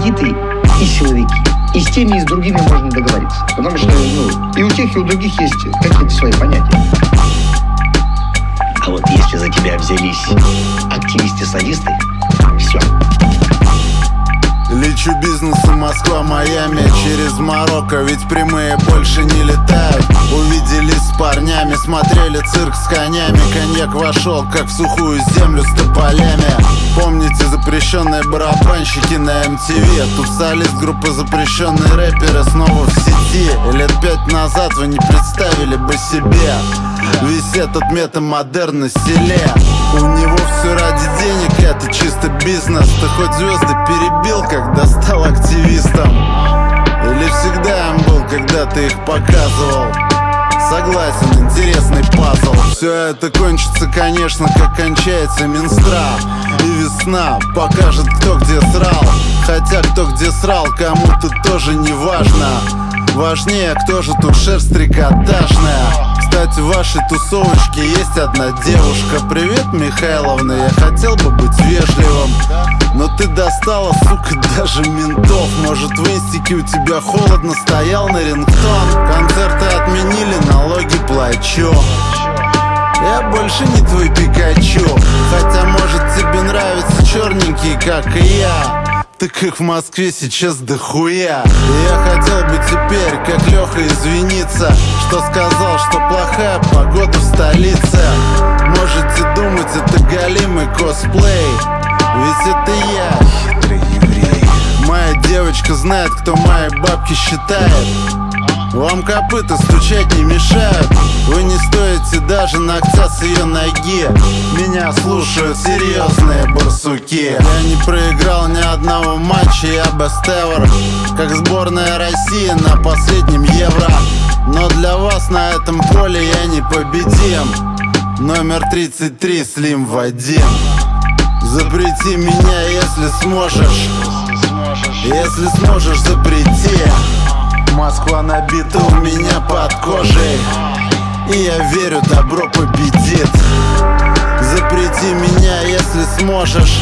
бандиты и силовики. И с теми, и с другими можно договориться. Потому что, и у тех, и у других есть какие-то свои понятия. А вот если за тебя взялись активисты-садисты, все. Лечу бизнесом Москва-Майами через Марокко, ведь прямые больше не летают. Увиделись с парнями, смотрели цирк с конями. Коньяк вошел, как в сухую землю с тополями. Помните запрещенные барабанщики на MTV? Тут солист группы запрещенные рэперы снова в сети. Лет 5 назад вы не представили бы себе весь этот метамодерн на селе. У него все ради денег, это чисто бизнес. Ты хоть звезды перебил, когда стал активистом? Или всегда им был, когда ты их показывал? Согласен, интересный пазл. Все это кончится, конечно, как кончается Минздрав. И весна покажет, кто где срал. Хотя кто где срал, кому-то тоже не важно. Важнее, кто же тут шерсть трикотажная. Кстати, в вашей тусовочке есть одна девушка. Привет, Михайловна, я хотел бы быть вежливым, но ты достала, сука, даже ментов. Может, в инстике у тебя холодно, стоял на рингтон. Концерты отменили, налоги плачу. Я больше не твой Пикачу. Хотя, может, тебе нравятся черненькие, как и я. Так их в Москве сейчас дохуя. И я хотел бы теперь, как Леха, извиниться, что сказал, что плохая погода в столице. Можете думать, это галимый косплей, ведь это я, хитрый еврей. Моя девочка знает, кто мои бабки считает. Вам копыта стучать не мешают. Вы не стоите даже ногтя с ее ноги. Меня слушают серьезные барсуки. Я не проиграл ни одного матча, я best ever, как сборная России на последнем Евро. Но для вас на этом поле я не победим. Номер 33, Слим Вадим. Запрети меня, если сможешь. Если сможешь, запрети. Москва набита у меня под кожей, и я верю, добро победит. Запрети меня, если сможешь.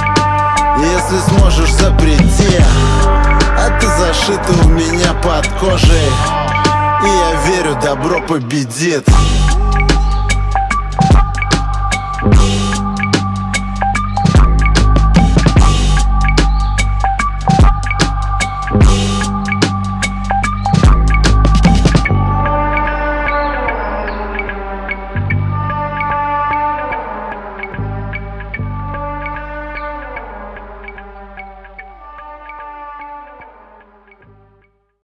Если сможешь, запрети. А ты зашита у меня под кожей, и я верю, добро победит.